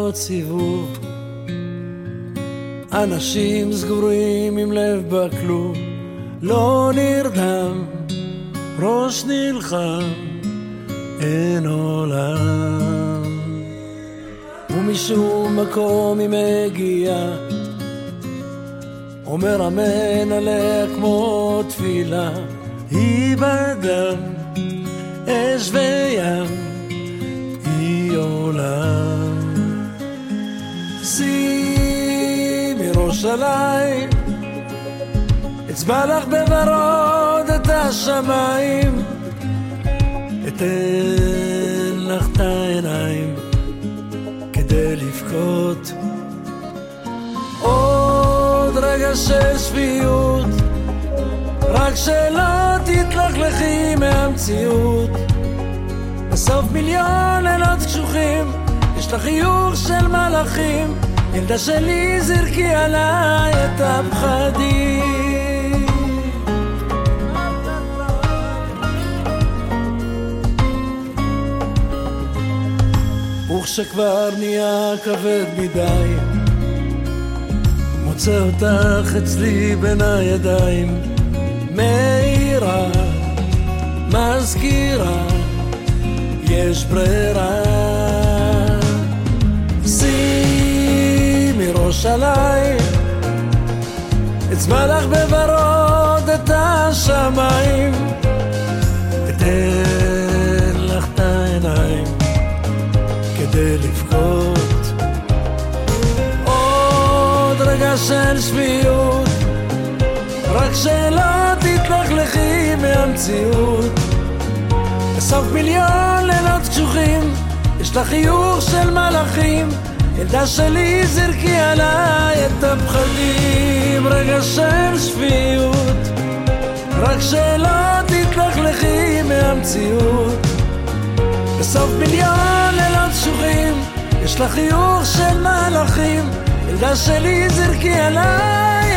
לעשות סיבוב, אנשים סגורים עם לב בכלום, לא נרדם, ראש נלחם, אין עולם. ומשום מקום היא מגיעה, אומר אמן עליה כמו תפילה, היא בדם, אש וים, היא עולם. שימי ראש עליי, אצבע לך בוורוד את השמיים, אתן לך את העיניים כדי לבכות. עוד רגע של שפיות, רק שלא תתלכלכי מהמציאות. בסוף מיליון לילות קשוחים, יש לך חיוך של מלאכים, ילדה שלי זרקי עליי את הפחדים. וכשכבר נהיה כבד מדי, מוצא אותך אצלי בין הידיים, מאירה, מזכירה, יש ברירה. שימי ראש עליי, אצבע לך בוורוד את השמיים, אתן לך את העיניים כדי לבכות. עוד רגע של שפיות, רק שלא תתלכלכי מהמציאות. בסוף מיליון לילות קשוחים, יש לך חיוך של מלאכים, ילדה שלי זרקי עליי את הפחדים. רגע של שפיות, רק שלא תתלכלכי מהמציאות. בסוף מיליון לילות קשוחים, יש לך חיוך של מלאכים, ילדה שלי זרקי עליי